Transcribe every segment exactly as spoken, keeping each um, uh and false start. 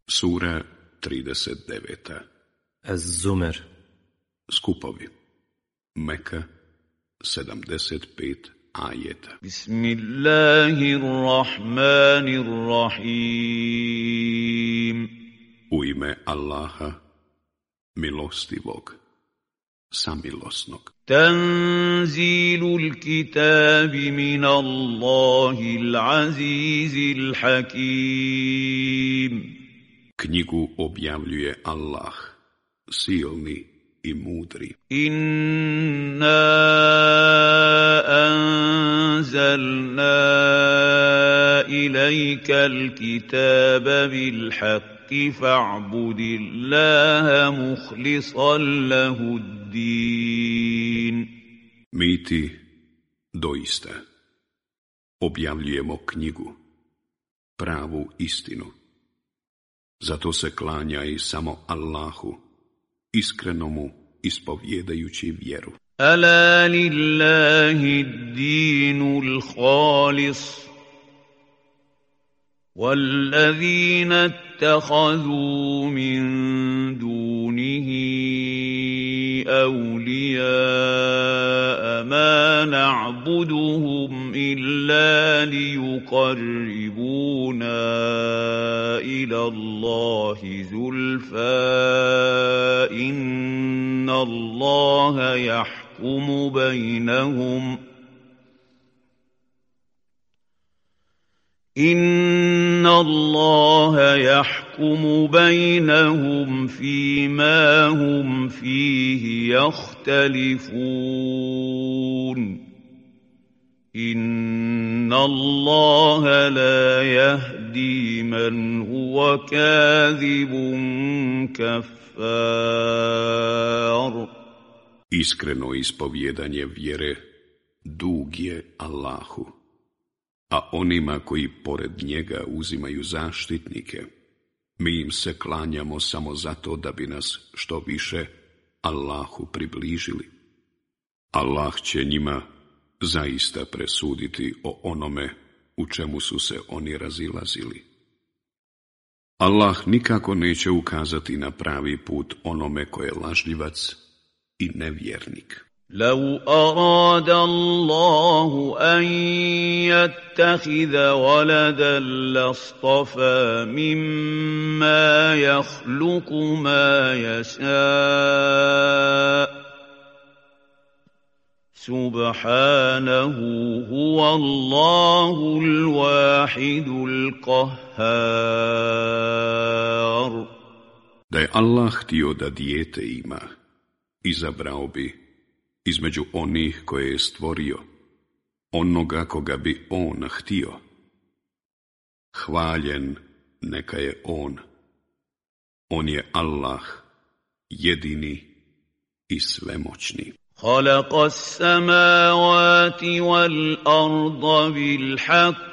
Sura trideset devet. Az-Zumer. Skupovi. Meka, sedamdeset pet ajeta. Bismillahirrahmanirrahim. U ime Allaha, milostivog, samilosnog. Tanzilul kitabi min Allahil azizil hakim. Knjigu objavljuje Allah, silni i mudri. Inna anzalna ilajka al-kitaba bil haqqi fa'budillaha mukhlisan lahuddin. Mi ti, doista, objavljujemo knjigu, pravu istinu. Zato se klanjaj samo Allahu, iskrenomu ispovjedajući vjeru. Ala lillahi ad-dinul khalis, wallazina ittakhadhu min dunihi awliya ma na'buduhum illa liyuqarribuna ila Allahi zulfa inna Allaha yahkumu bainahum inna Allaha yahkumu bainahum fima hum fihi yakhtalifun inna Allaha la yahdi man huwa kadhibun kaffar. Iskreno ispovjedanje vjere dug je Allahu, a onima koji pored njega uzimaju zaštitnike, mi im se klanjamo samo zato da bi nas što više Allahu približili. Allah će njima zaista presuditi o onome u čemu su se oni razilazili. Allah nikako neće ukazati na pravi put onome ko je lažljivac i nevjernik. لو أراد الله أن يتخذ ولدا لاصطفى مما يخلق ما يشاء سبحانه هو الله الواحد القهار. Da je Allah htio da dijete ima, izabrao bi između onih koje je stvorio, onoga koga bi on htio. Hvaljen neka je on. On je Allah, jedini i svemoćni. خلق السماوات والأرض بالحق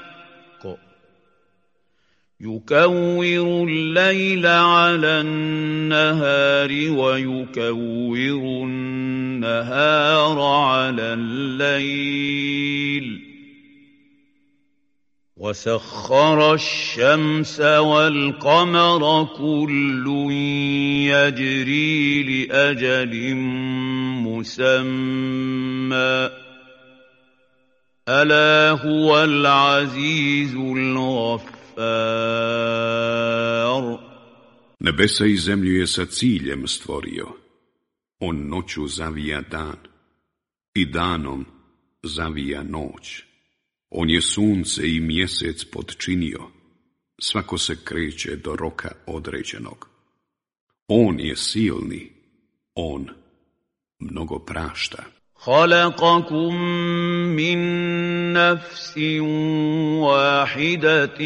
يكور الليل على النهار ويكور النهار على الليل وسخر الشمس والقمر كل يجري لأجل مسمى ألا هو العزيز الغفور. Nebesa i zemlju je sa ciljem stvorio. On noću zavija dan i danom zavija noć. On je sunce i mjesec podčinio. Svako se kreće do roka određenog. On je silni, on mnogo prašta. خلقكم من نفس واحدة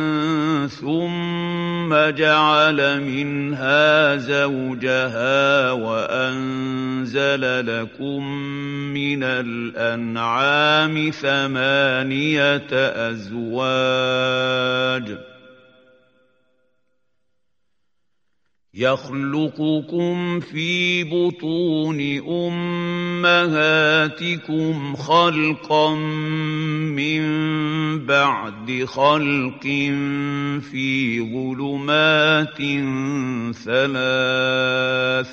ثم جعل منها زوجها وأنزل لكم من الأنعام ثمانية أزواج يخلقكم في بطون أمهاتكم خلقا من بعد خلق في ظلمات ثلاث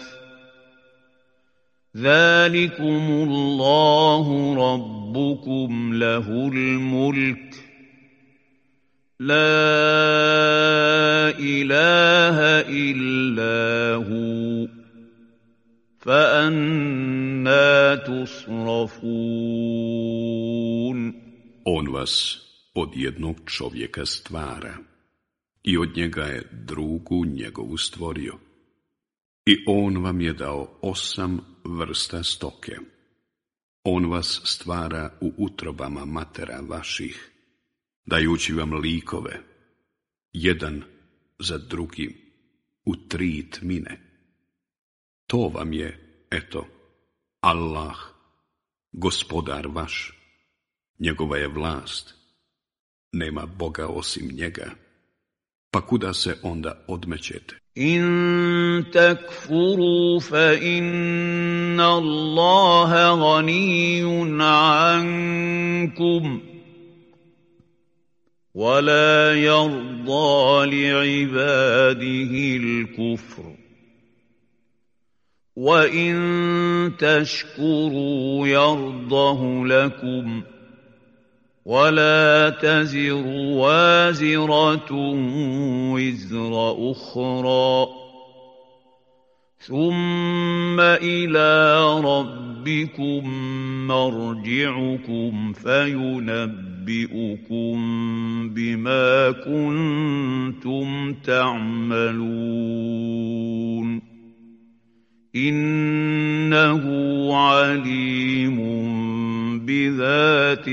ذلكم الله ربكم له الملك لا إله إلا هو فأنى تصرفون. On vas od jednog čovjeka stvara i od njega je drugu njegovu stvorio. I on vam je dao osam vrsta stoke. On vas stvara u utrobama matera vaših, dajući vam likove, jedan za drugim, u tri tmine. To vam je, eto, Allah, gospodar vaš, njegova je vlast, nema Boga osim njega, pa kuda se onda odmećete? In takfuru fa inna Allaha ganiyun ankum ولا يرضى لعباده الكفر وإن تشكروا يرضه لكم ولا تزر وازرة وزر أخرى ثم إلى ربكم مرجعكم فينبئكم بما كنتم تعملون إنه عليم بذات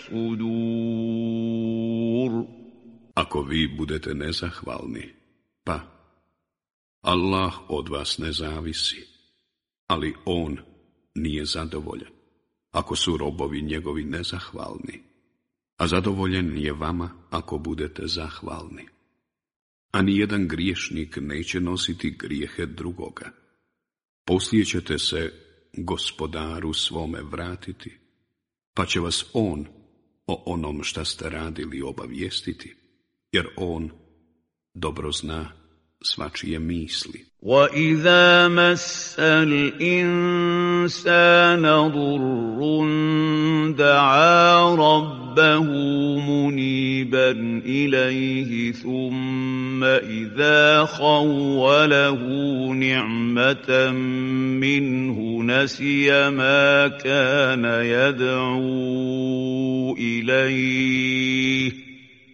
الصدور. Ako vi budete nezahvalni, pa Allah od vas ne zavisi, ali on nije zadovoljan. Ako su robovi njegovi nezahvalni, a zadovoljen je vama ako budete zahvalni. A nijedan griješnik neće nositi grijehe drugoga. Poslije ćete se gospodaru svome vratiti, pa će vas on o onom šta ste radili obavijestiti, jer on dobro zna svačije misli. وَإِذَا مَسَّ الْإِنسَانَ ضُرٌّ دَعَا رَبَّهُ مُنِيبًا إِلَيْهِ ثُمَّ إِذَا خَوَّلَهُ نِعْمَةً مِّنْهُ نَسِيَ مَا كَانَ يَدْعُو إِلَيْهِ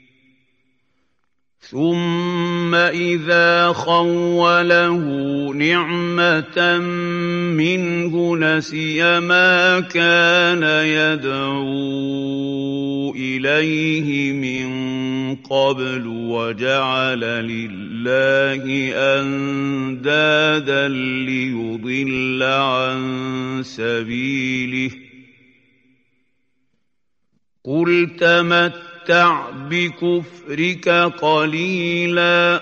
ثم إذا خوله نعمة منه نسي ما كان يدعو إليه من قبل وجعل لله أندادا ليضل عن سبيله قل تمت تمتع بكفرك قليلا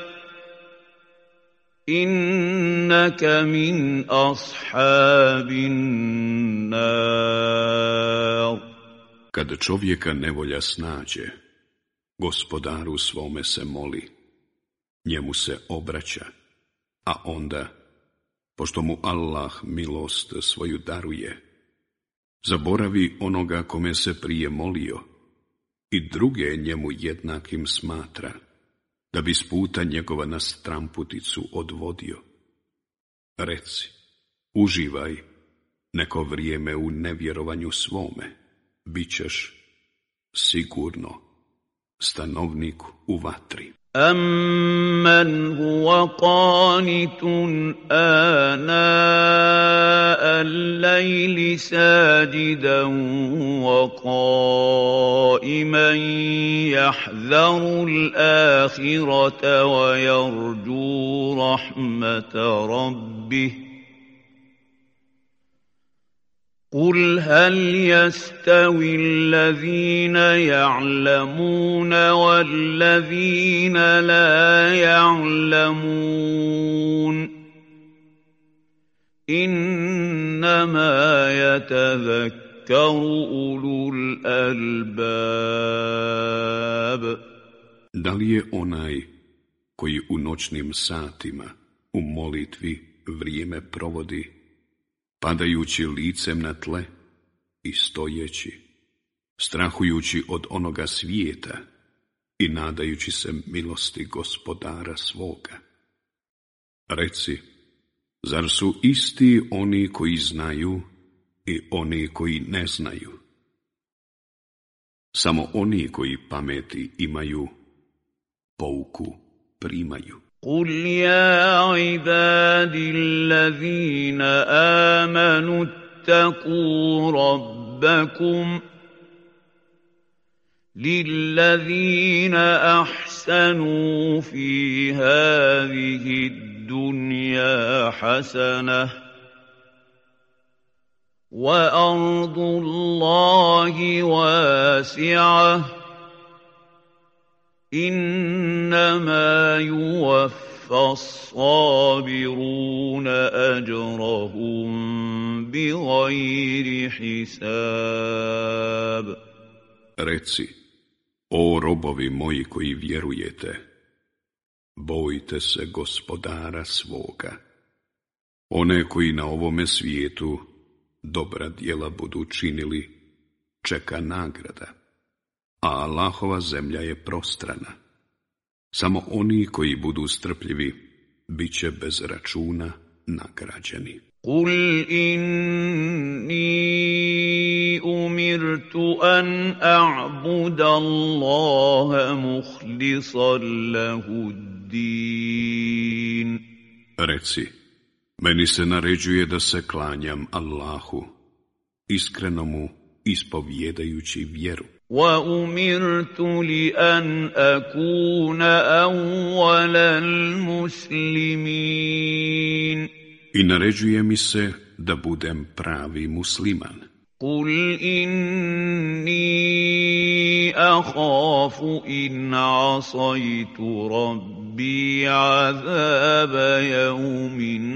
إنك من أصحاب النار. Kad čovjeka nevolja snađe, gospodaru svome se moli, njemu se obraća, a onda, pošto mu Allah milost svoju daruje, zaboravi onoga kome se prije molio i druge njemu jednakim smatra, da bi s puta njegova na stramputicu odvodio. Reci, uživaj neko vrijeme u nevjerovanju svome, bit ćeš sigurno stanovnik u vatri. أَمَّنْ هُوَ قَانِتٌ آنَاءَ اللَّيْلِ سَاجِدًا وَقَائِمًا يَحْذَرُ الْآخِرَةَ وَيَرْجُو رَحْمَةَ رَبِّهِ قُلْ هَلْ يَسْتَوِي الَّذِينَ يَعْلَمُونَ وَالَّذِينَ لَا يَعْلَمُونَ إنما يتذكر أولو الألباب. Da li je onaj koji u noćnim satima u molitvi vrijeme provodi, padajući licem na tle i stojeći, strahujući od onoga svijeta i nadajući se milosti Gospodara svoga? Reci, zar su isti oni koji znaju i oni koji ne znaju? Samo oni koji pameti imaju, pouku primaju. قل يا عبادي الذين آمنوا اتقوا ربكم للذين أحسنوا في هذه الدنيا حسنة وأرض الله واسعة إنما يوفى الصابرون أجرهم بغير حساب. Reci, o robovi moji koji vjerujete, bojte se Gospodara svoga. One koji na ovome svijetu dobra djela budu činili, čeka nagrada, a Allahova zemlja je prostrana. Samo oni koji budu strpljivi, bit će bez računa nagrađeni. قل إني أمرت أن أعبد الله مخلصا له الدين. Reci, meni se naređuje da se klanjam Allahu, iskreno mu ispovjedajući vjeru. وَأُمِرْتُ لِأَنْ أَكُونَ أَوَّلَ الْمُسْلِمِينَ. I naređuje mi se da budem pravi musliman. قُلْ إِنِّي أَخَافُ إِنْ عَصَيْتُ رَبِّي عَذَابَ يَوْمٍ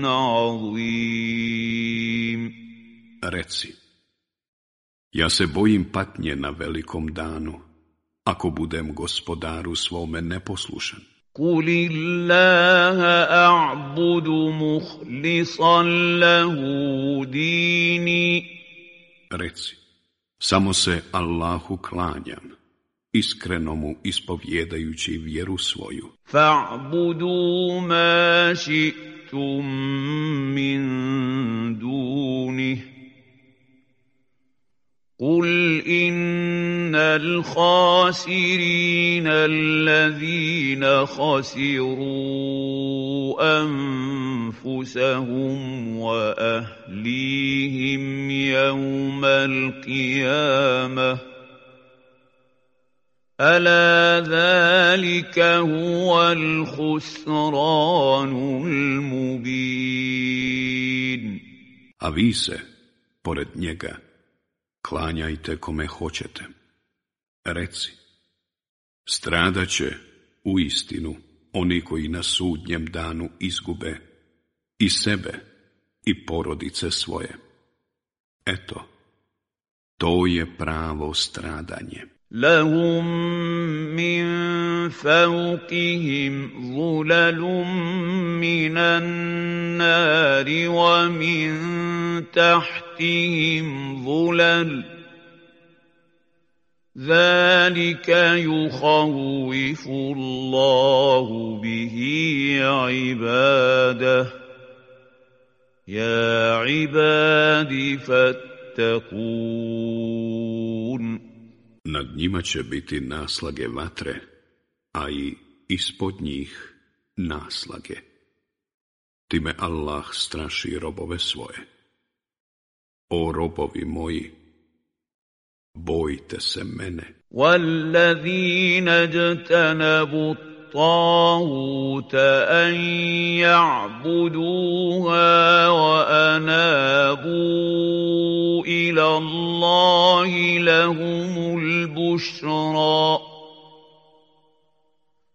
عَظِيمٍ. Reci, ja se bojim patnje na velikom danu, ako budem Gospodaru svome neposlušan. قُلِ اللَّهَ أَعْبُدُ مُخْلِصًا لَهُ دِينِي. Reci, samo se Allahu klanjam, iskreno mu ispovjedajući vjeru svoju. فَاعْبُدُوا مَا شِئْتُم مِّن دُونِهِ قُلْ إِنَّ الْخَاسِرِينَ الَّذِينَ خَسِرُوا أَنفُسَهُمْ وَأَهْلِيهِمْ يَوْمَ الْقِيَامَةِ أَلَا ذَلِكَ هُوَ الْخُسْرَانُ الْمُبِينُ. A vi se, pored njega, klanjajte kome hoćete. Reci, stradat će u istinu oni koji na sudnjem danu izgube i sebe i porodice svoje. Eto, to je pravo stradanje. لهم من فوقهم ظلل من النار ومن تحتهم ظلل ذلك يخوف الله به عباده يا عباد فاتقون. Nad njima će biti naslage vatre, a i ispod njih naslage. Time Allah straši robove svoje. O robovi moji, bojte se mene. وَالَّذِينَ اجْتَنَبُوا الطَّاغُوتَ أَن يَعْبُدُوهَا وَأَنَابُوا إِلَى اللَّهِ لَهُمُ الْبُشْرَى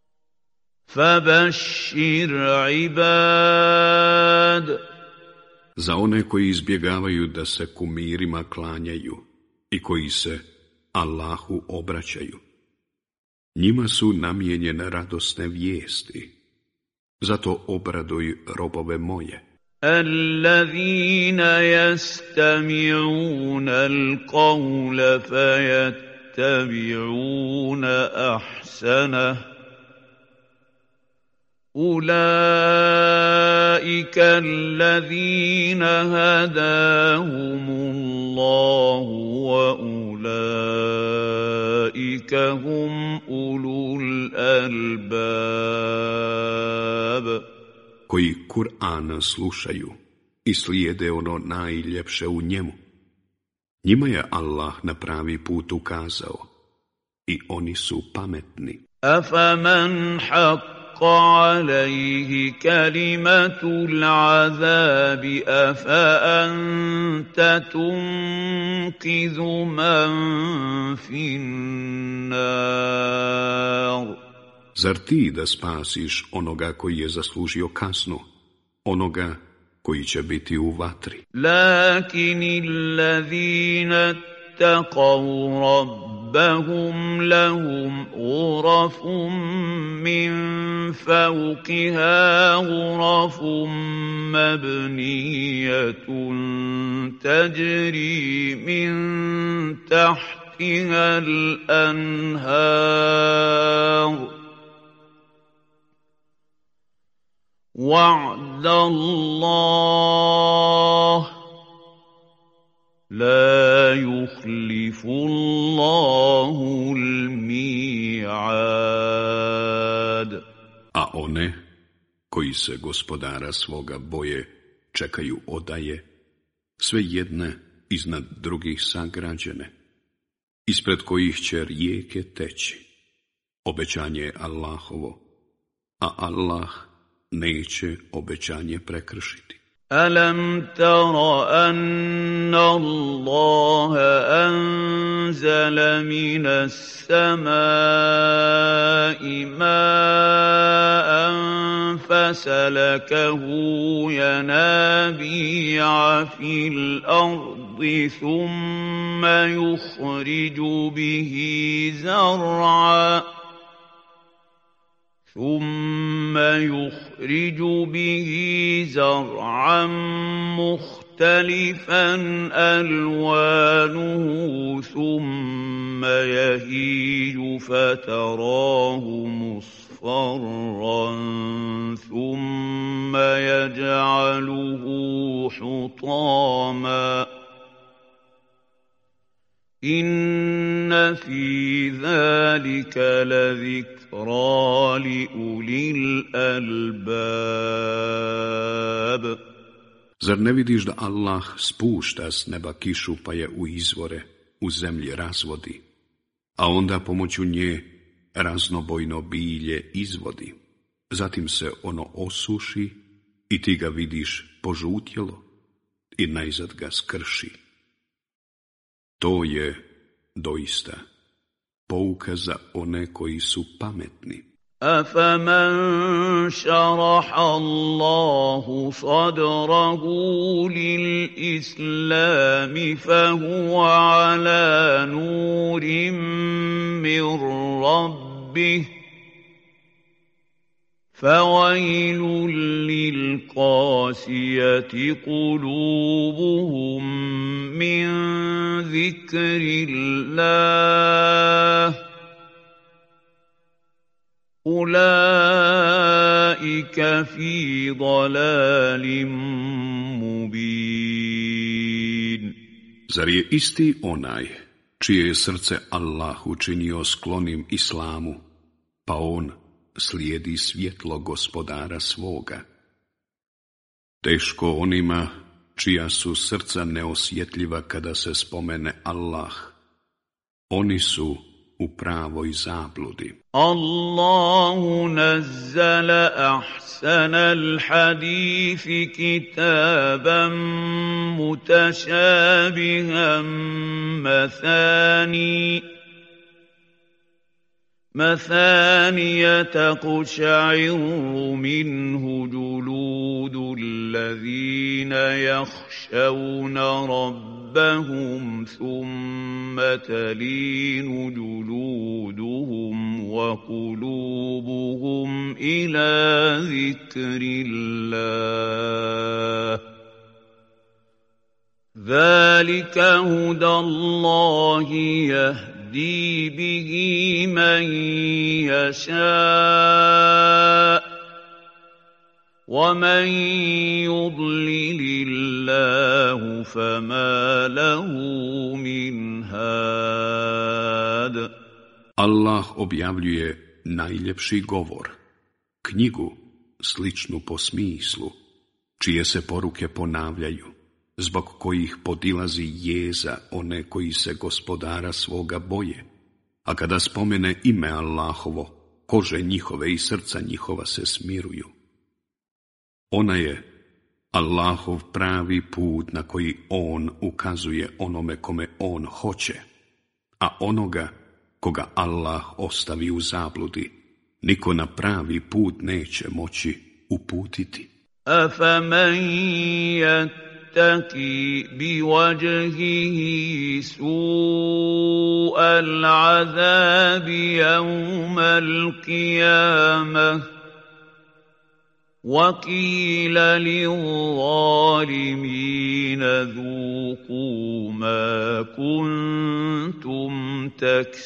فَبَشِّرْ عِبَادِ. Za one koji izbjegavaju da se kumirima klanjaju i koji se Allahu obraćaju, njima su namijenjene radosne vijesti. Zato obraduj robove moje. الذين يستمعون القول فيتبعون أحسنه أولئك الذين هداهم الله وأولئك هم أولو الألباب koji Kur'ana slušaju i slijede ono najljepše u njemu. Njima je Allah na pravi put ukazao i oni su pametni. أفمن حق عليه كلمة العذاب أفأنت تنقذ من في النار Zar ti da spasiš onoga koji je zaslužio kaznu, onoga koji će biti u vatri? لكن الذين اتقوا ربهم لهم غرف من فوقها غرف مبنية تجري من تحتها الأنهار وعد الله لا يخلف الله الميعاد. A one koji se gospodara svoga boje čekaju odaje, sve jedne iznad drugih sagrađene, ispred kojih će rijeke teći. Obećanje je Allahovo, a Allah neće obećanje prekršiti. ألم تر أن الله أنزل من السماء ماء فسلكه ينابيع في الأرض ثم يخرج به زرعا ثم يخرج به زرعا مختلفا ألوانه ثم يهيج فتراه مصفرا ثم يجعله حطاما إن في ذلك لذكرى لأولي الألباب. Zar ne vidiš da Allah spušta s neba kišu pa je u izvore, u zemlji razvodi, a onda pomoću nje raznobojno bilje izvodi. Zatim se ono osuši i ti ga vidiš požutjelo i najzad ga skrši. To je doista pouka za one koji su pametni. أفمن شرح الله صدره للإسلام فهو على نور من ربه فويل للقاسية قلوبهم من ذكر الله أولئك في ضلال مبين. Zar je isti onaj čije je srce Allah učinio sklonim islamu, pa on slijedi svjetlo gospodara svoga? Teško onima čija su srca neosjetljiva kada se spomene Allah. Oni su u pravoj zabludi. الله نزل أحسن الحديث كتابا متشابها مثاني مثانية تقشعر منه جلود الذين يخشون ربهم ثم تلين جلودهم وقلوبهم إلى ذكر الله ذلك هدى الله يهدي به من يشاء ومن يضلل الله فما له من هاد. Allah objavljuje najljepši govor, knjigu sličnu po smislu, čije se poruke ponavljaju, zbog kojih podilazi jeza one koji se gospodara svoga boje, a kada spomene ime Allahovo, kože njihove i srca njihova se smiruju. Ona je Allahov pravi put na koji on ukazuje onome kome on hoće, a onoga koga Allah ostavi u zabludi, niko na pravi put neće moći uputiti. أَفَمَنْ يَتَّقِي بِوَجْهِهِ سُوءَ الْعَذَابِ يَوْمَ الْقِيَامَةِ وَقِيلَ لِلظَّالِمِينَ ذُوقُوا مَا كُنتُمْ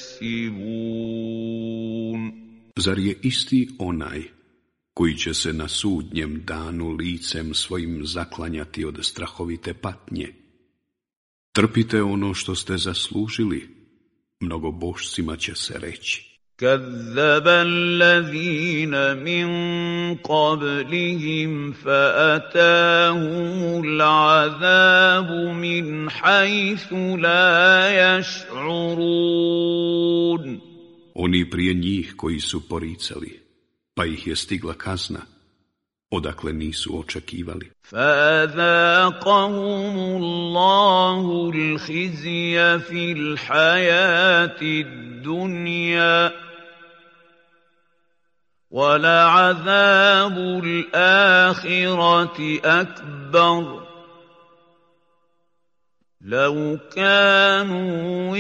تَكْسِبُونَ. Zar je isti onaj koji će se na sudnjem danu licem svojim zaklanjati od strahovite patnje? Trpite ono što ste zaslužili, mnogobošcima će se reći. كذب الذين من قبلهم فأتاهم العذاب من حيث لا يشعرون. Oni prije njih koji su poricali, pa ih je stigla kazna, odakle nisu očekivali. فَأَذَاقَهُمُ اللَّهُ الْخِزْيَ فِي الْحَيَاةِ الدُّنْيَا وَلَعَذَابُ الْآخِرَةِ أَكْبَرُ لَوْ كَانُوا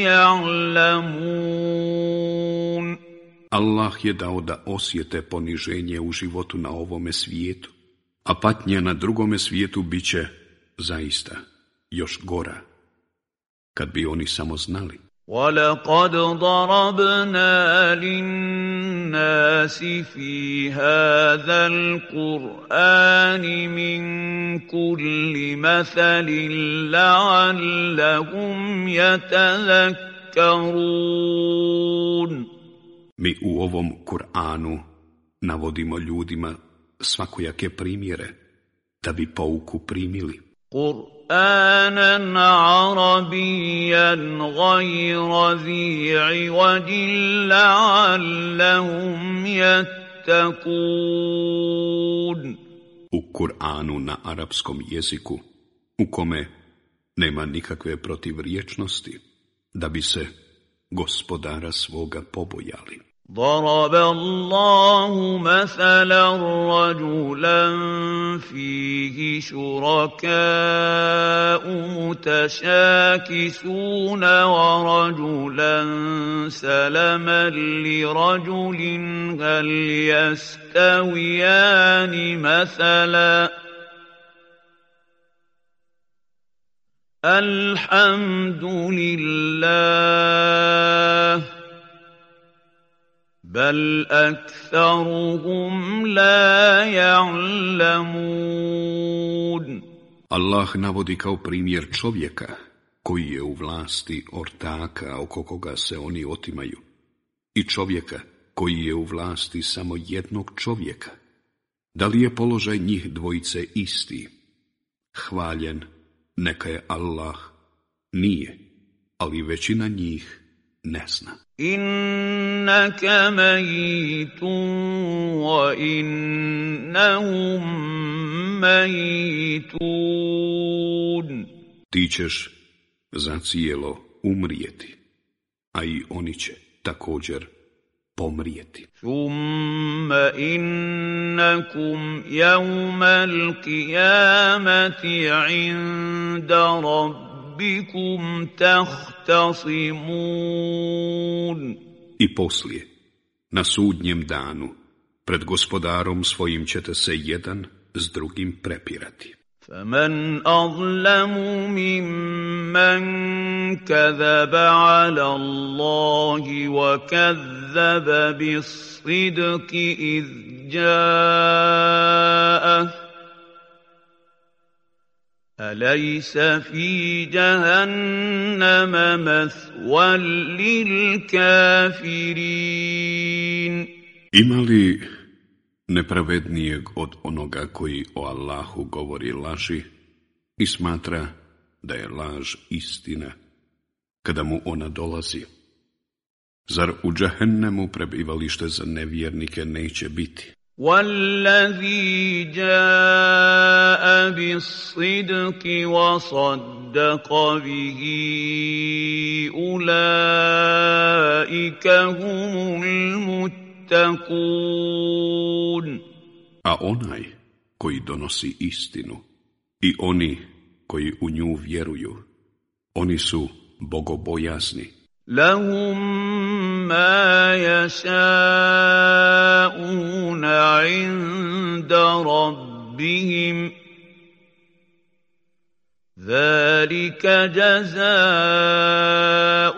يَعْلَمُونَ. Allah je dao da osjete poniženje u životu na ovome svijetu, a patnja na drugome svijetu bit će zaista još gora, kad bi oni samo znali. وَلَقَدْ ضَرَبْنَا لِلنَّاسِ فِي هَذَا الْقُرْآنِ مِنْ كُلِّ مَثَلٍ لَعَلَّهُمْ يَتَذَكَّرُونَ. Mi u ovom Kur'anu navodimo ljudima svakojake primjere, da bi pouku primili. قُرْآنًا عَرَبِيًّا غَيْرَ ذِي عِوَجٍ لَعَلَّهُمْ يَتَّقُونَ. U Kur'anu na arapskom jeziku, u kome nema nikakve protivriječnosti, da bi se gospodara svoga pobojali. ضرب الله مثلا رجلا فيه شركاء متشاكسون ورجلا سلما لرجل هل يستويان مثلا الحمد لله بل أكثرهم لا يعلمون. Allah navodi kao primjer čovjeka koji je u vlasti ortaka oko koga se oni otimaju i čovjeka koji je u vlasti samo jednog čovjeka. Da li je položaj njih dvojice isti? Hvaljen neka je Allah. Nije, ali većina njih ne zna. Innaka mayitun wa innahum mayitun. Ti ćeš zacijelo umrijeti, a i oni će također pomrijeti. Thumma innakum yawma al-qiyamati 'inda rabbikum tahtasimun. I poslije, na sudnjem danu, pred gospodarom svojim ćete se jedan s drugim prepirati. فمن أظلم ممن كذب على الله وكذب بالصدق إذ جاءه أليس في جهنم مثوى للكافرين. Ima li nepravednijeg od onoga koji o Allahu govori laži i smatra da je laž istina kada mu ona dolazi? Zar u džahennemu prebivalište za nevjernike neće biti? وَالَّذِي جَاءَ بِالصِّدْقِ وَصَدَّقَ بِهِ أُولَئِكَ هُمُ الْمُتَّقُونَ. A onaj koji donosi istinu i oni koji u nju vjeruju, oni su bogobojazni. لهم ما يشاءون عند ربهم ذلك جزاء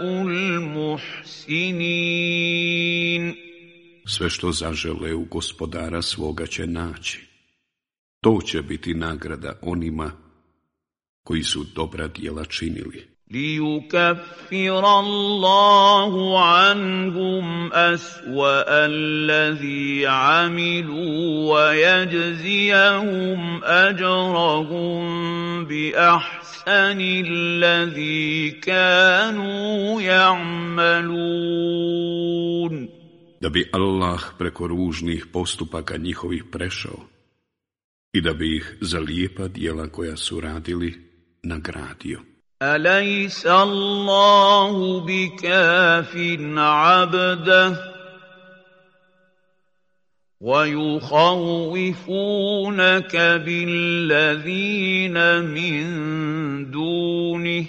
المحسنين. Sve što zažele u gospodara svoga će naći. To će biti nagrada onima koji su dobra djela činili. ليكفر الله عنهم أسوأ الذي عملوا ويجزيهم أجرهم بأحسن الذي كانوا يعملون. Da bi Allah preko ružnih postupaka njihovih prešao i da bi ih za lijepa djela koja su radili nagradio. أليس الله بكاف عبده ويخوفونك بالذين من دونه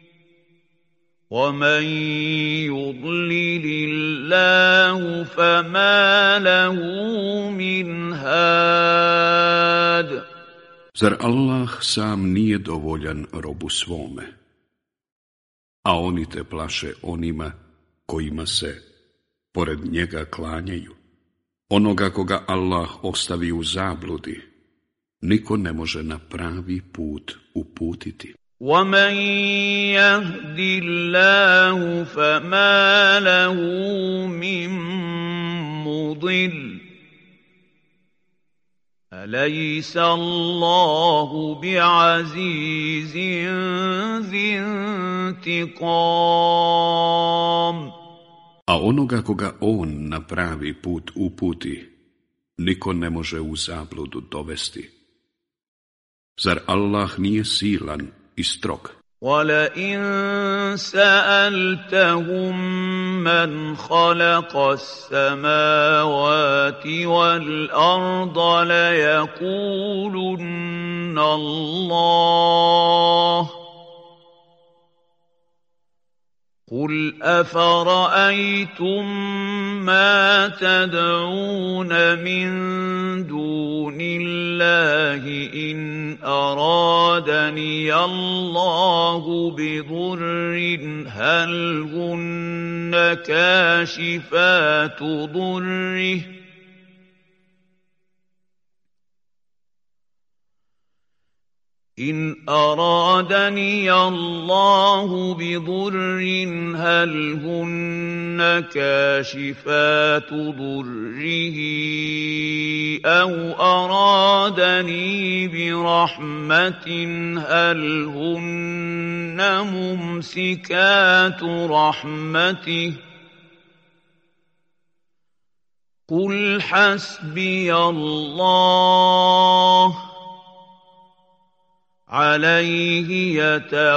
ومن يضلل الله فما له من هاد. Zar Allah sam nije dovoljan robu svome, a oni te plaše onima kojima se pored njega klanjaju? Onoga koga Allah ostavi u zabludi, niko ne može na pravi put uputiti. وَمَنْ يَهْدِ اللَّهُ فَمَا لَهُ مِنْ مُضِلٍّ أليس الله بعزيز ذي انتقام. A onoga koga on na pravi put uputi, niko ne može u zabludu dovesti. Zar Allah nije silan i strog? وَلَئِن سَأَلْتَهُم مَّنْ خَلَقَ السَّمَاوَاتِ وَالْأَرْضَ لَيَقُولُنَّ اللَّهُ قُلْ أَفَرَأَيْتُم مَّا تَدْعُونَ مِن دُونِ اللَّهِ إِنْ أَرَادَنِيَ اللَّهُ بِضُرٍّ هَلْ هُنَّ كَاشِفَاتُ ضُرِّهِ إِنْ أَرَادَنِيَ اللَّهُ بِضُرٍّ هَلْ هُنَّ كَاشِفَاتُ ضُرِّهِ أَوْ أَرَادَنِي بِرَحْمَةٍ هَلْ هُنَّ مُمْسِكَاتُ رَحْمَتِهِ قُلْ حَسْبِيَ اللَّهُ عليه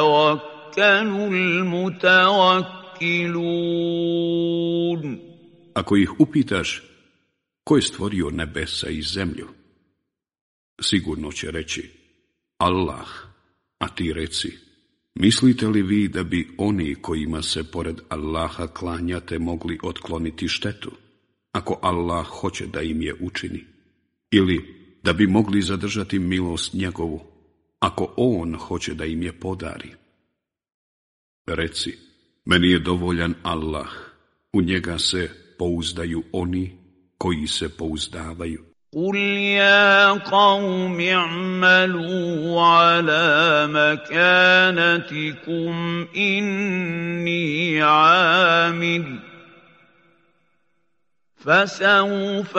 يتوكل المتوكلون. ako ih upitaš ko je stvorio nebesa i zemlju, sigurno će reći Allah, a ti reci, mislite li vi da bi oni kojima se pored Allaha klanjate mogli otkloniti štetu, ako Allah hoće da im je učini, ili da bi mogli zadržati milost njegovu, ako on hoće da im je podari? Reci, meni je dovoljan Allah, u njega se pouzdaju oni koji se pouzdavaju. قل يا قوم اعملوا على مكانتكم إني عامل فسوف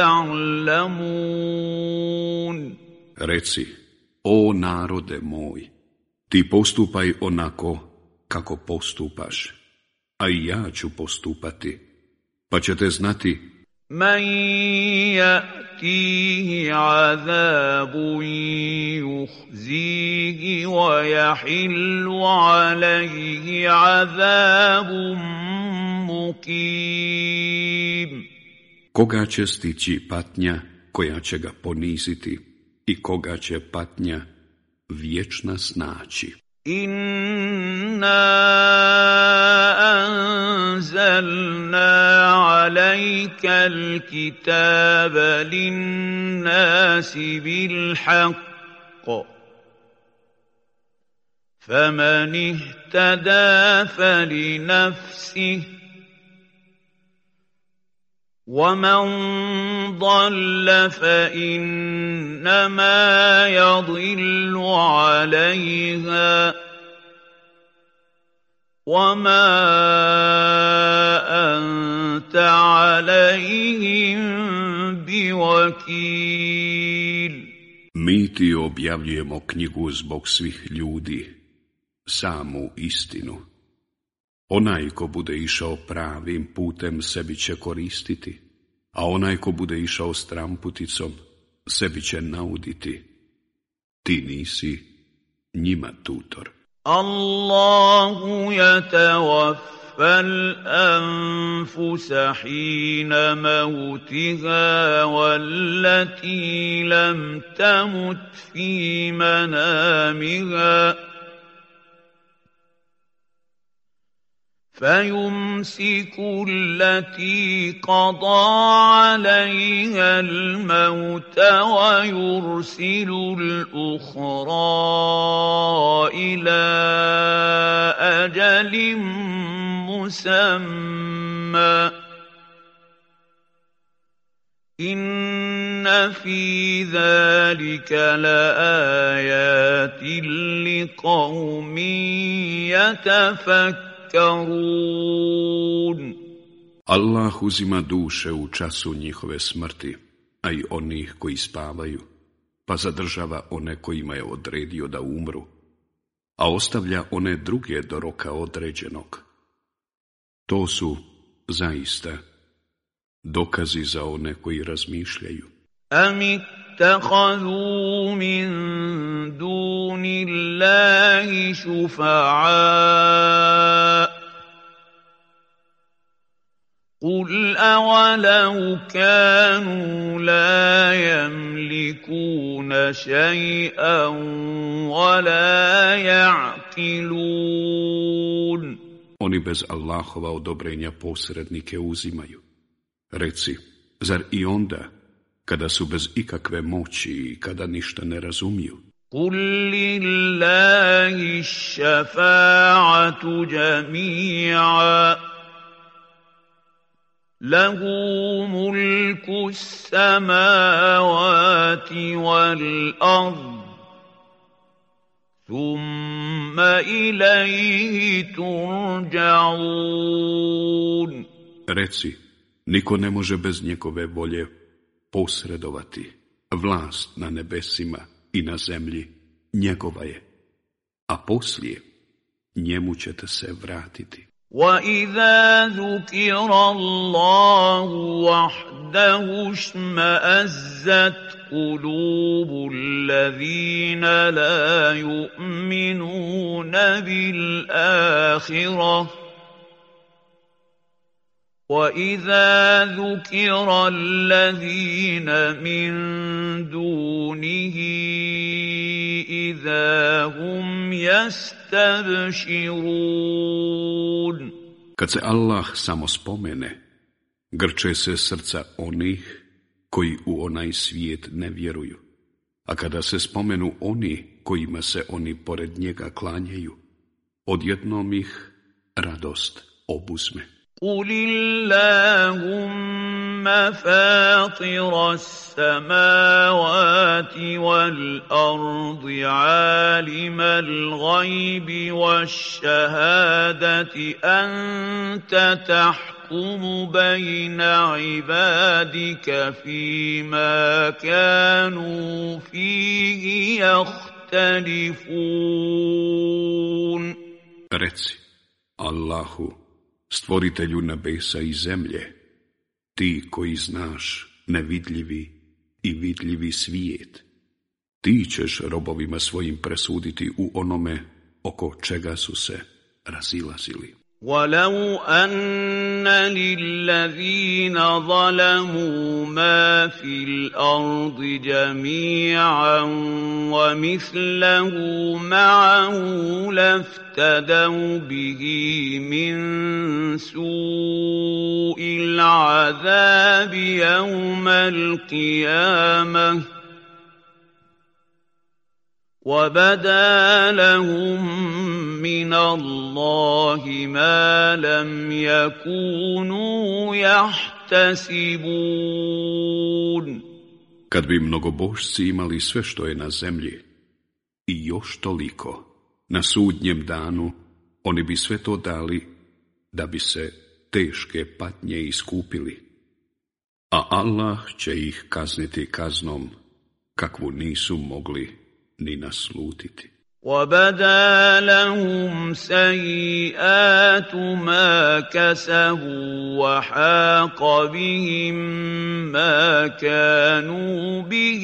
تعلمون. Reci, o narode moj, ti postupaj onako kako postupaš, a i ja ću postupati, pa ćete znati من يأتيه عذاب يخزيه ويحل عليه عذاب مقيم. koga će stići patnja koja će ga poniziti i koga će patnja vječna snaći. إنا أنزلنا عليك الكتاب للناس بالحق فمن اهتدى فلنفسه ومن ضل فإنما يضل عليها وما أنت عليهم بوكيل. Mi ti objavljujemo knjigu zbog svih ljudi, samu istinu. Onaj ko bude išao pravim putem sebi će koristiti, a onaj ko bude išao stramputicom sebi će nauditi. Ti nisi njima tutor. Allahu yatawaffa الأنفس حين موتها والتي لم تمت في منامها فيمسك التي قضى عليها الموت ويرسل الأخرى إلى أجل مسمى إن في ذلك لآيات لقوم يتفكرون. Allah uzima duše u času njihove smrti, a i onih koji spavaju, pa zadržava one kojima je odredio da umru, a ostavlja one druge do roka određenog. To su, zaista, dokazi za one koji razmišljaju. Am ittakhadhu min duni Allahi šufa'a قل أولو كانوا لا يملكون شيئا ولا يعقلون. Oni bez Allahova odobrenja posrednike uzimaju. Reci, zar i onda, kada su bez ikakve moći i kada ništa ne razumiju? قل لله الشفاعة جميعا له ملك السماوات والأرض ثم إليه ترجعون. Reci, niko ne može bez njegove volje posredovati. Vlast na nebesima i na zemlji njegova je, a poslije njemu ćete se vratiti. وَإِذَا ذُكِرَ اللَّهُ وَحْدَهُ اشْمَأَزَّتْ قُلُوبُ الَّذِينَ لَا يُؤْمِنُونَ بِالْآخِرَةِ وَإِذَا ذُكِرَ الَّذِينَ مِن دُونِهِ إِذَا هُمْ يَسْتَبْشِرُونَ. Kad se Allah samo spomene, grče se srca onih koji u onaj svijet ne vjeruju, a kada se spomenu oni kojima se oni pored njega klanjaju, odjednom ih radost obuzme. قُلِ اللَّهُمَّ فَاطِرَ السَّمَاوَاتِ وَالْأَرْضِ عَالِمَ الْغَيْبِ وَالشَّهَادَةِ أَنْتَ تَحْكُمُ بَيْنَ عِبَادِكَ فِيمَا كَانُوا فِيهِ يَخْتَلِفُونَ. Reci, Allahu, stvoritelju nebesa i zemlje, ti koji znaš nevidljivi i vidljivi svijet, ti ćeš robovima svojim presuditi u onome oko čega su se razilazili. وَلَوْ أَنَّ لِلَّذِينَ ظَلَمُوا مَا فِي الْأَرْضِ جَمِيعًا وَمِثْلَهُ مَعَهُ لَافْتَدَوْا بِهِ مِنْ سُوءِ الْعَذَابِ يَوْمَ الْقِيَامَةِ وَبَدَا لَهُم مِّنَ اللَّهِ مَا لَمْ يَكُونُوا يَحْتَسِبُونَ. Kad bi mnogobožci imali sve što je na zemlji i još toliko, na sudnjem danu oni bi sve to dali da bi se teške patnje iskupili, a Allah će ih kazniti kaznom kakvu nisu mogli ni naslutiti. وَبَدَا لَهُمْ سَيِّئَاتُ مَا كَسَبُوا وَحَاقَ بِهِم مَّا كَانُوا بِهِ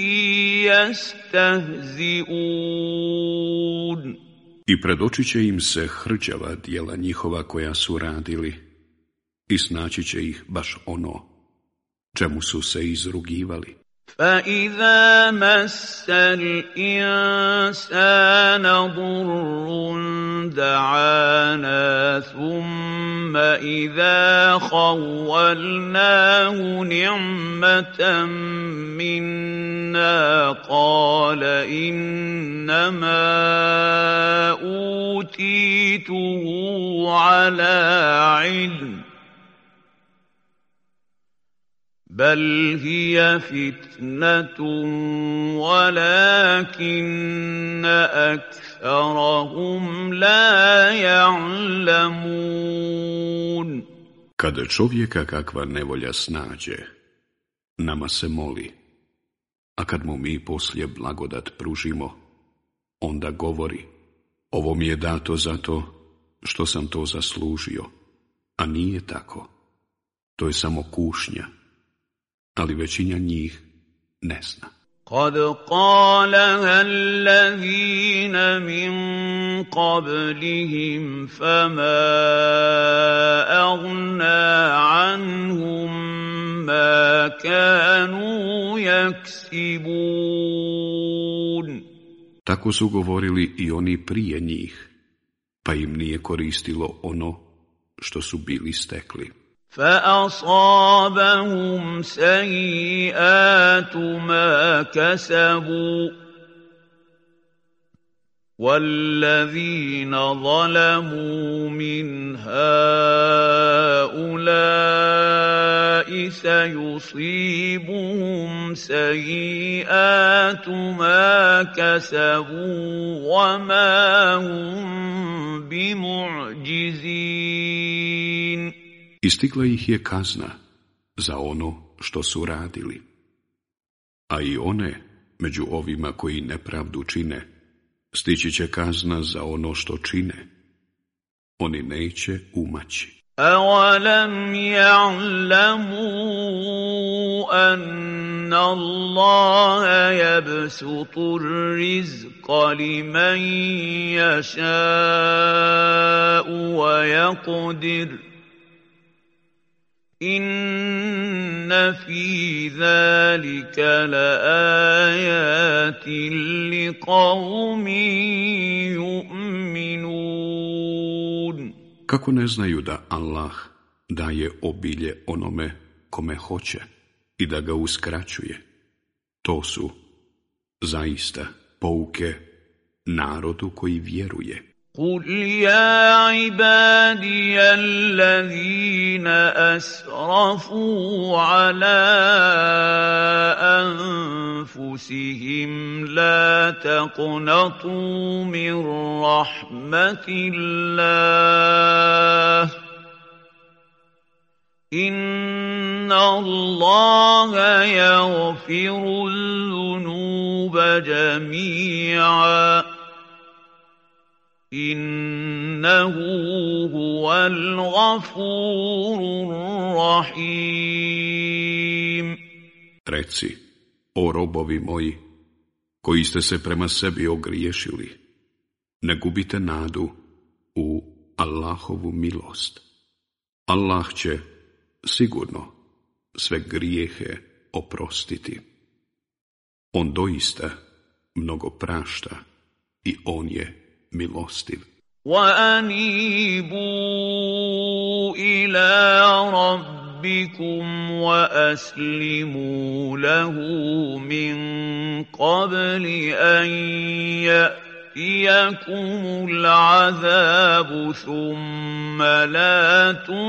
يَسْتَهْزِئُونَ. I predočit će im se hrđava djela njihova koja su radili, i snaći će ih baš ono čemu su se izrugivali. فَإِذَا مَسَّ الْإِنسَانَ ضُرٌّ دَعَانَا ثُمَّ إِذَا خَوَّلْنَاهُ نِعْمَةً مِنَّا قَالَ إِنَّمَا أُوتِيتُهُ عَلَى عِلْمٍ بَلْ هِيَ فِتْنَةٌ وَلَكِنَّ أَكْثَرَهُمْ لَا يَعْلَمُونَ. Kada čovjeka kakva nevolja snađe, nama se moli, a kad mu mi poslije blagodat pružimo, onda govori, ovo mi je dato zato što sam to zaslužio, a nije tako. To je samo kušnja, ali većina njih ne zna. قَدْ قَالَهَا الَّذِينَ مِنْ قَبْلِهِمْ فَمَا أَغْنَى عَنْهُمْ مَا كَانُوا يَكْسِبُونَ. Tako su govorili i oni prije njih, pa im nije koristilo ono što su bili stekli. فَأَصَابَهُمْ سَيِّئَاتُ مَا كَسَبُوا وَالَّذِينَ ظَلَمُوا مِنْ هَؤُلَاءِ سَيُصِيبُهُمْ سَيِّئَاتُ مَا كَسَبُوا وَمَا هُمْ بِمُعْجِزِينَ. Istigla ih je kazna za ono što su radili, a i one među ovima koji nepravdu čine, stići će kazna za ono što čine. Oni neće umaći. أَوَلَمْ يَعْلَمُوا أَنَّ اللَّهَ يَبْسُطُ الرِّزْقَ لِمَن يَشَاءُ وَيَقْدِرُ إن في ذلك لآيات لقوم يؤمنون. Kako ne znaju da Allah daje obilje onome kome hoće i da ga uskraćuje? To su zaista pouke narodu koji vjeruje. قل يا عبادي الذين أسرفوا على أنفسهم لا تقنطوا من رحمة الله إن الله يغفر الذنوب جميعا إنه هو الغفور الرحيم. Reci, o robovi moji, koji ste se prema sebi ogriješili, ne gubite nadu u Allahovu milost. Allah će sigurno sve grijehe oprostiti. On doista mnogo prašta i on je milostiv. وَأَنِيبُوا إِلَىٰ رَبِّكُمْ وَأَسْلِمُوا لَهُ مِنْ قَبْلِ أَنْ يَأْتِيَكُمُ الْعَذَابُ ثُمَّ لَا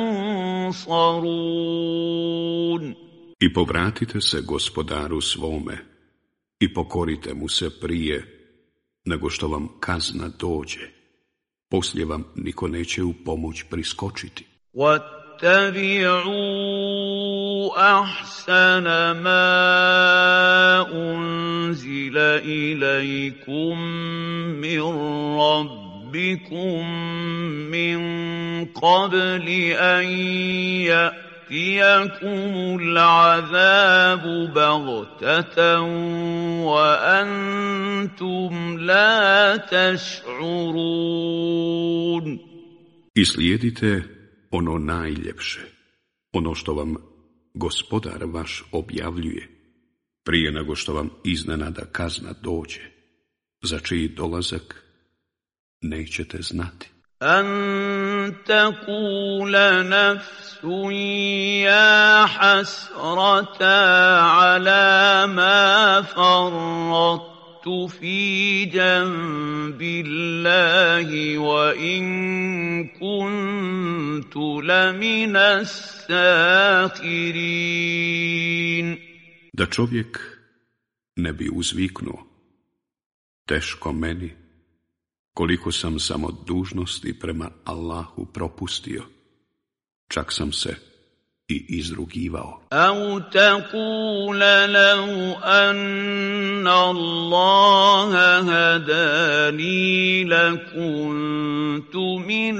تُنصَرُونَ. I povratite se gospodaru svome i pokorite mu se prije nego što vam kazna dođe. Poslije vam niko neće u pomoć priskočiti. وَاتَّبِعُوا أَحْسَنَ مَا أُنزِلَ إِلَيْكُم مِّن رَّبِّكُم مِّن قَبْلِ أَن يَأْتِيَكُمُ الْعَذَابُ بَغْتَةً وَأَنْتُمْ لَا تَشْعُرُونَ. I slijedite ono najljepše, ono što vam gospodar vaš objavljuje, prije nego što vam iznenada kazna dođe, za čiji dolazak nećete znati. أَن تَقُولَ نَفْسٌ يَا حَسْرَتَا عَلَى مَا فَرَّطتُ فِي جَنبِ اللَّهِ وَإِن كُنتُ لَمِنَ السَّاخِرِينَ. Da čovjek ne bi uzviknuo, teško meni, koliko sam samo dužnosti prema Allahu propustio, čak sam se i izrugivao. أَوْ تَقُولَ لَوْ أَنَّ اللَّهَ هَدَانِي لَكُنتُ مِنَ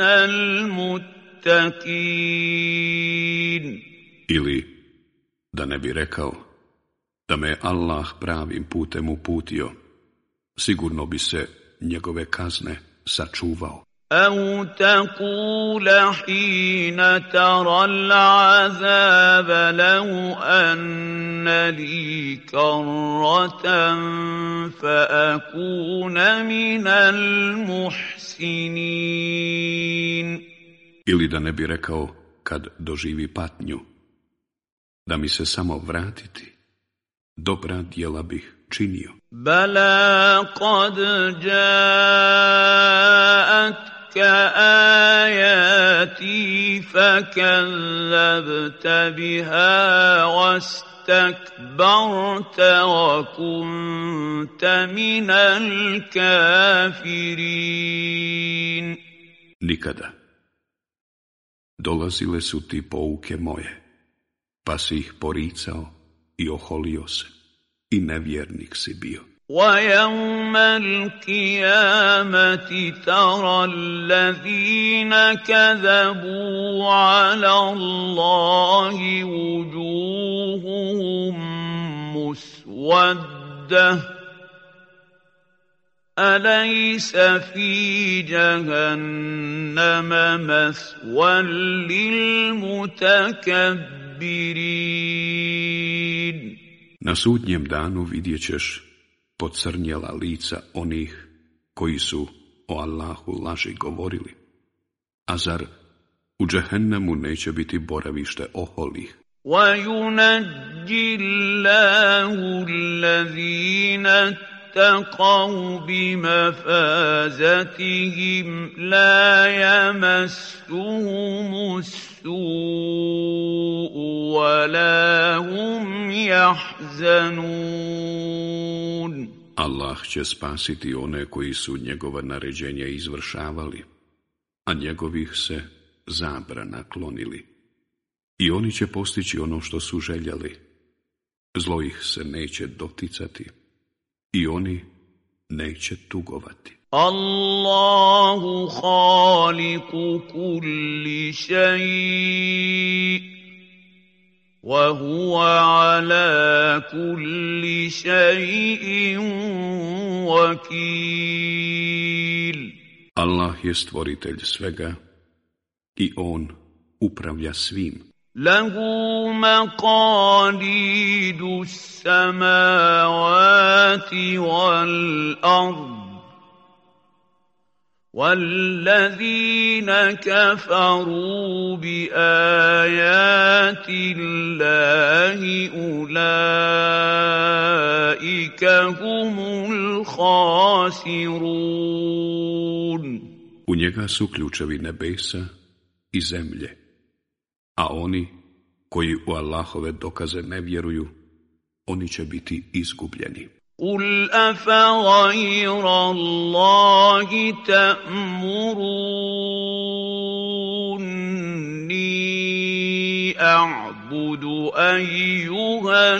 الْمُتَّقِينَ. Ili da ne bi rekao, da me Allah pravim putem uputio, sigurno bi se njegove kazne sačuvao. أَوْ تَقُولَ حِينَ تَرَى الْعَذَابَ لَوْ أَنَّ لِي كَرَّةً فَأَكُونَ مِنَ الْمُحْسِنِينَ. Ili da ne bi rekao, kad doživi patnju, da mi se samo vratiti, dobra djela bih činio. بَلَى قَدْ جَاءَتْكَ آيَاتِي فَكَذَّبْتَ بِهَا وَاسْتَكْبَرْتَ وَكُنْتَ مِنَ الْكَافِرِينَ. Nikada. Dolazile su ti pouke moje, pa si ih poricao i oholio se, i nevjernik si bio. وَيَوْمَ الْقِيَامَةِ تَرَى الَّذِينَ كَذَبُوا عَلَى اللَّهِ وُجُوهُهُم مُّسْوَدَّةٌ أَلَيْسَ فِي جَهَنَّمَ مَثْوًى لِّلْمُتَكَبِّرِينَ. المتكبرين. Na sudnjem danu vidjet ćeš pocrnjela lica onih koji su o Allahu laži govorili. A zar u džehennemu neće biti boravište oholih? وَيُنَجِّي اللَّهُ الَّذِينَ اتَّقَوْا بِمَفَازَتِهِمْ لَا يَمَسُّهُمُ السُّوءُ وَلَا هُمْ يَحْزَنُونَ. Allah će spasiti one koji su njegova naređenja izvršavali, a njegovih se zabrana klonili. I oni će postići ono što su željeli. Zlo ih se neće doticati i oni neće tugovati. Allahu khaliqu kulli šaj' wa huwa ala kulli šaj'in wakil. Allah je stvoritelj svega i on upravlja svim. Lahu maqalidu samawati wal ard. وَالَّذِينَ كَفَرُوا بِآيَاتِ اللَّهِ أُولَئِكَ هُمُ الْخَاسِرُونَ. U njega su ključevi nebesa i zemlje, a oni koji u Allahove dokaze ne vjeruju, oni će biti izgubljeni. قُلْ أَفَغَيْرَ اللَّهِ تَأْمُرُونِّي أَعْبُدُ أَيُّهَا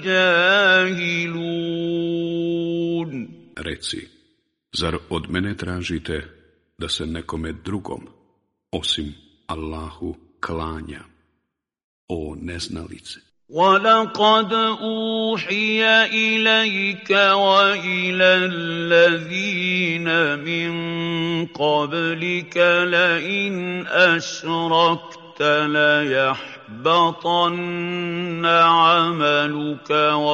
الْجَاهِلُونَ. Reci, zar od mene tražite da se nekome drugom, osim Allahu, klanja, o neznalice? وَلَقَدْ أُوحِيَ إِلَيْكَ وَإِلَى الَّذِينَ مِنْ قَبْلِكَ لَئِنْ أَشْرَكْتَ لَيَحْبَطَنَّ عَمَلُكَ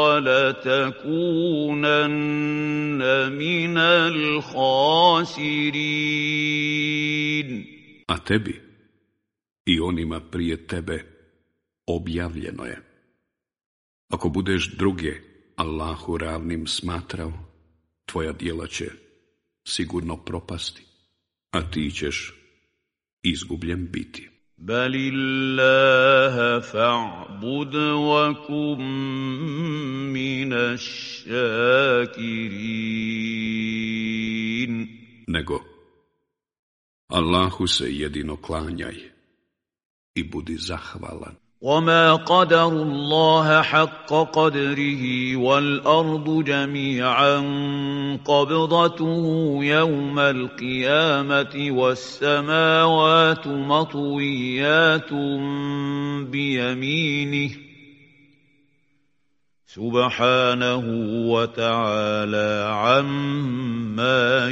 وَلَتَكُونَنَّ مِنَ الْخَاسِرِينَ. A tebi i onima prije tebe objavljeno je: ako budeš druge Allahu ravnim smatrao, tvoja djela će sigurno propasti, a ti ćeš izgubljen biti. Balillaha fa'bud wa kum minash shakirin. Nego, Allahu se jedino klanjaj i budi zahvalan. وَمَا قَدَرُوا اللَّهَ حَقَّ قَدْرِهِ وَالْأَرْضُ جَمِيعًا قَبْضَتُهُ يَوْمَ الْقِيَامَةِ وَالسَّمَاوَاتُ مَطْوِيَّاتٌ بِيَمِينِهِ سُبْحَانَهُ وَتَعَالَى عَمَّا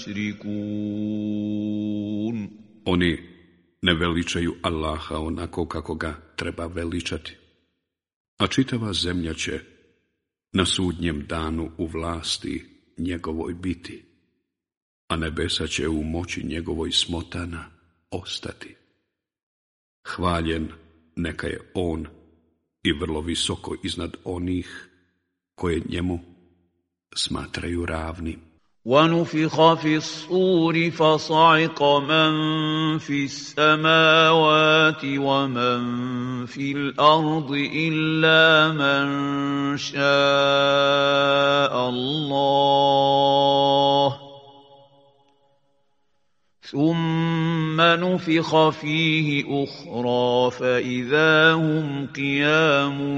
يُشْرِكُونَ. Oni ne veličaju Allaha onako kako ga treba veličati, a čitava zemlja će na sudnjem danu u vlasti njegovoj biti, a nebesa će u moći njegovoj smotana ostati. Hvaljen neka je on i vrlo visoko iznad onih koje njemu smatraju ravnim. وَنُفِخَ فِي الصُّورِ فَصَعِقَ مَن فِي السَّمَاوَاتِ وَمَن فِي الْأَرْضِ إِلَّا مَن شَاءَ اللَّهُ ثُمَّ نُفِخَ فِيهِ أُخْرَىٰ فَإِذَا هُمْ قِيَامٌ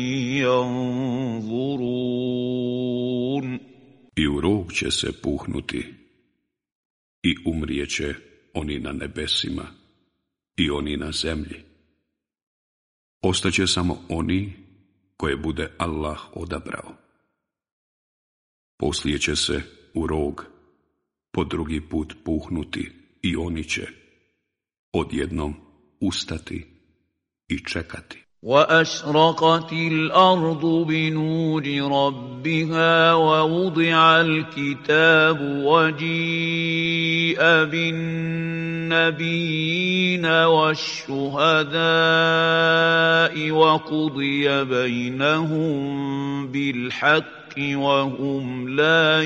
يَنظُرُونَ. I u rog će se puhnuti i umrijeće oni na nebesima i oni na zemlji. Ostaće samo oni koje bude Allah odabrao. Poslije će se u rog po drugi put puhnuti i oni će odjednom ustati i čekati. وأشرقت الأرض بنور ربها ووضع الكتاب وجيء بالنبيين والشهداء وقضي بينهم بالحق وهم لا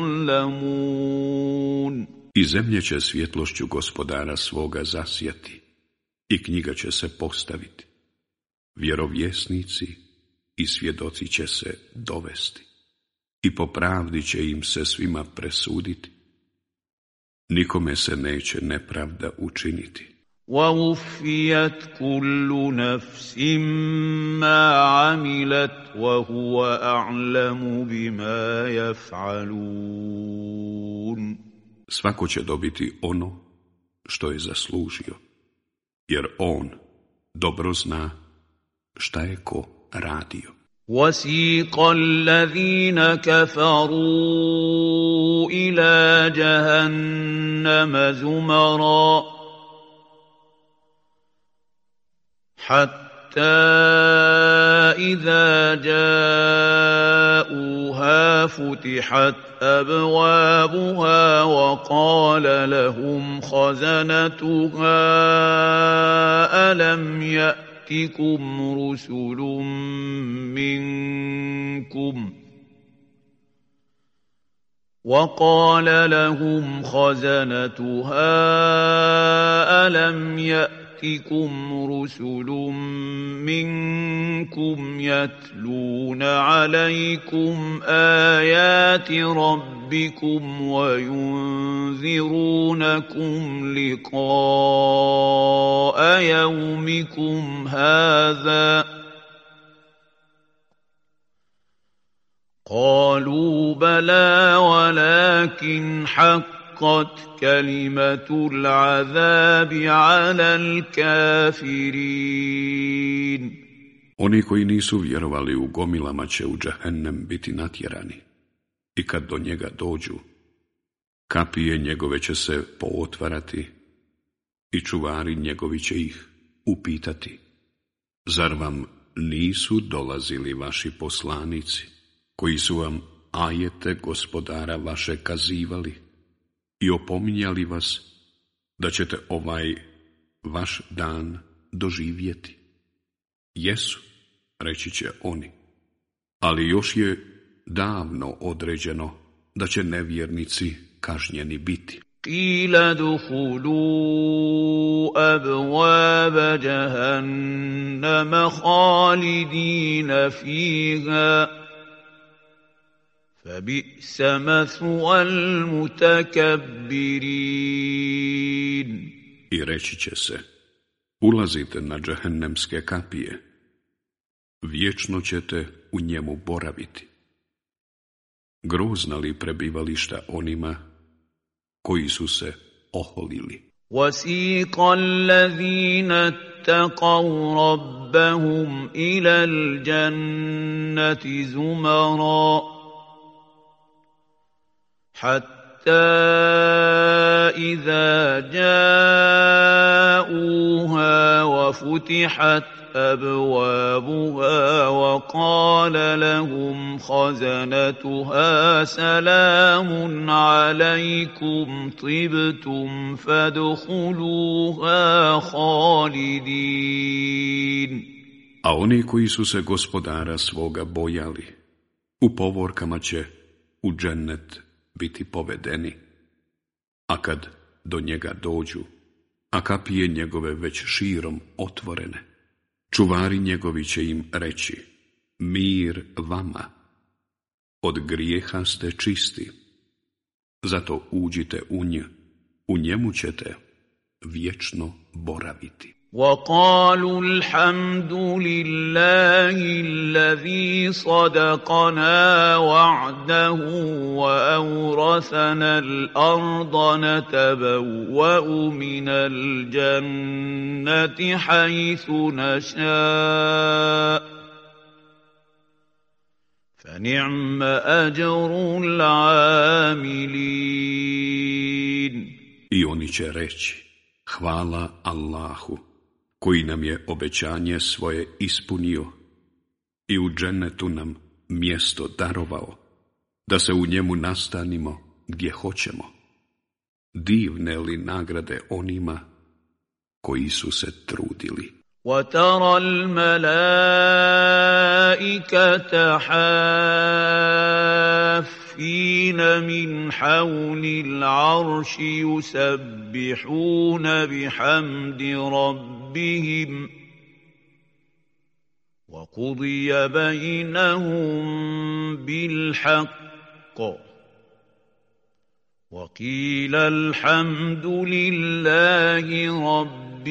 يظلمون. I zemlje će svjetlošću gospodara svoga zasjati i knjiga će se postaviti. Vjerovjesnici i svjedoci će se dovesti i po pravdi će im se svima presuditi. Nikome se neće nepravda učiniti. وَوُفِّيَتْ كُلُّ نَفْسٍ مَا عَمِلَتْ وَهُوَ أَعْلَمُ بِمَا يَفْعَلُونَ. Svako će dobiti ono što je zaslužio, jer on dobro zna šta je ko radio. وَسِيقَ الَّذِينَ كَفَرُوا إِلَى جَهَنَّمَ زُمَرًا حَتَّى إِذَا جَاءُوهَا فُتِحَتْ أَبْوَابُهَا وَقَالَ لَهُمْ خَزَنَتُهَا أَلَمْ يَأْتِكُمْ رُسُلٌ مِّنكُمْ وَقَالَ لَهُمْ خَزَنَتُهَا أَلَمْ يَأْتِكُمْ رُسُلٌ مِّنكُمْ يَتْلُونَ عَلَيْكُمْ آيَاتِ رَبِّكُمْ وَيُنذِرُونَكُمْ لِقَاءَ يَوْمِكُمْ هَٰذَا قَالُوا بَلَىٰ وَلَٰكِنْ حَقَّتْ كَلِمَةُ الْعَذَابِ عَلَى الْكَافِرِينَ. Oni koji nisu vjerovali u gomilama će u džehennem biti natjerani i kad do njega dođu, kapije njegove će se pootvarati i čuvari njegovi će ih upitati: zar vam nisu dolazili vaši poslanici koji su vam ajete gospodara vaše kazivali i opominjali vas da ćete ovaj vaš dan doživjeti? Jesu, reći će oni, ali još je davno određeno da će nevjernici kažnjeni biti. قِيلَ ادْخُلُوا أَبْوَابَ جَهَنَّمَ خَالِدِينَ فِيهَا فَبِئْسَ مَثْوَى الْمُتَكَبِّرِينَ. I reći će se: ulazite na džehennemske kapije, vječno ćete u njemu boraviti. Grozna li prebivališta onima koji su se oholili. وَسِيقَ الَّذِينَ اتَّقَوْا رَبَّهُمْ إِلَى الْجَنَّةِ زُمَرًا حَتَّى إِذَا جَاءُوهَا وَفُتِحَتْ أَبْوَابُهَا وَقَالَ لَهُمْ خَزَنَتُهَا سَلَامٌ عَلَيْكُمْ طِبْتُمْ فَادْخُلُوهَا خَالِدِينَ. A oni koji su se gospodara svoga bojali, u povorkama će u džennet biti povedeni, a kad do njega dođu, a kapije njegove već širom otvorene, čuvari njegovi će im reći: mir vama, od grijeha ste čisti, zato uđite u nj, u njemu ćete vječno boraviti. وَقَالُوا الْحَمْدُ لِلَّهِ الَّذِي صَدَقَنَا وَعْدَهُ وَأَوْرَثَنَا الْأَرْضَ نَتَبَوَّأُ مِنَ الْجَنَّةِ حَيْثُ نَشَاءُ فَنِعْمَ أَجْرُ الْعَامِلِينَ. I oni će reći: hvala Allahu, koji nam je obećanje svoje ispunio i u džennetu nam mjesto darovao, da se u njemu nastanimo gdje hoćemo. Divne li nagrade onima koji su se trudili. وَتَرَى الْمَلَائِكَةَ حَافِّينَ مِنْ حَوْلِ الْعَرْشِ يُسَبِّحُونَ بِحَمْدِ رَبِّهِمْ وَقُضِيَ بَيْنَهُم بِالْحَقِّ وَقِيلَ الْحَمْدُ لِلَّهِ رَبِّ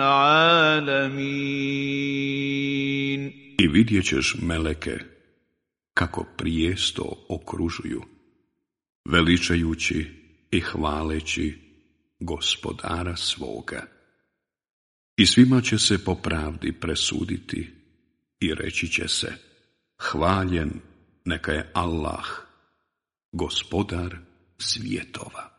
الْعَالَمِينَ. I vidjet ćeš meleke kako prijesto okružuju, veličajući i hvaleći Gospodara svoga. I svima će se po pravdi presuditi i reći će se: hvaljen neka je Allah, Gospodar svjetova.